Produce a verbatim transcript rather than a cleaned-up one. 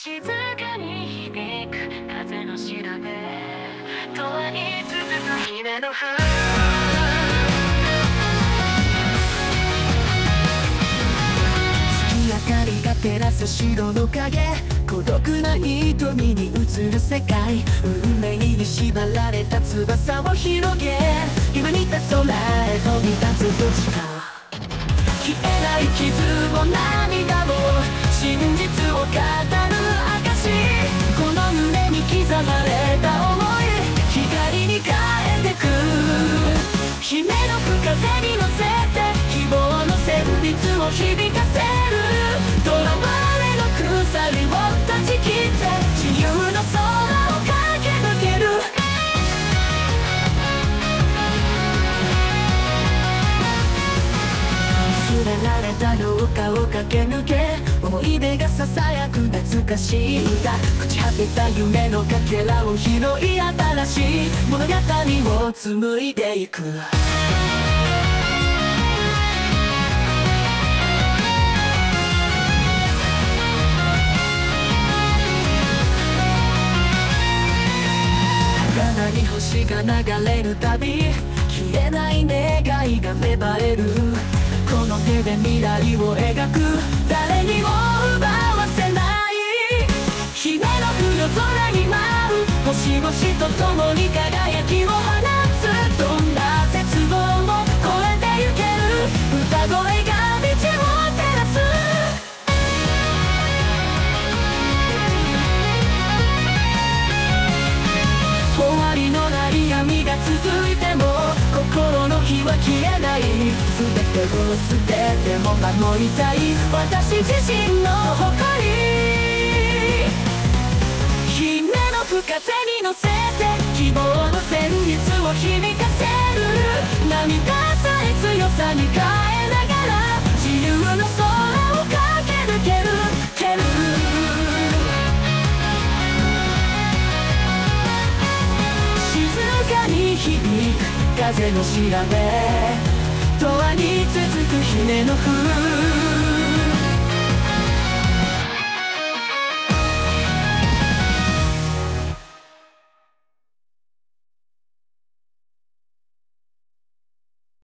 静かに響く風の調べ永遠に続く姫の風月明かりが照らす城の影孤独な瞳に映る世界運命に縛られた翼を広げ今似た空へ飛び立つどちか消えない傷も涙も真実を語る証この胸に刻まれた想い光に変えてく姫の吹風に乗せて希望の旋律を響かせる囚われの鎖を断ち切って自由の空を駆け抜ける忘れられた廊下を駆け抜け思い出がささやく懐かしい歌朽ち果てた夢のかけらを拾い新しい物語を紡いでいく儚に星が流れるたび消えない願いが芽生えるこの手で未来を描く誰にも奪わせない姫の夜空に舞う星々と共に輝きを放つどんな絶望も越えてゆける歌声が道を照らす終わりのない闇が続いても心の火は消えない全てを捨てても守りたい私自身の誇り姫の吹風に乗せて希望の旋律を響かせる涙さえ強さに変えながら自由の空を駆け抜けるける静かに響く風の調べ永遠に続く姫の風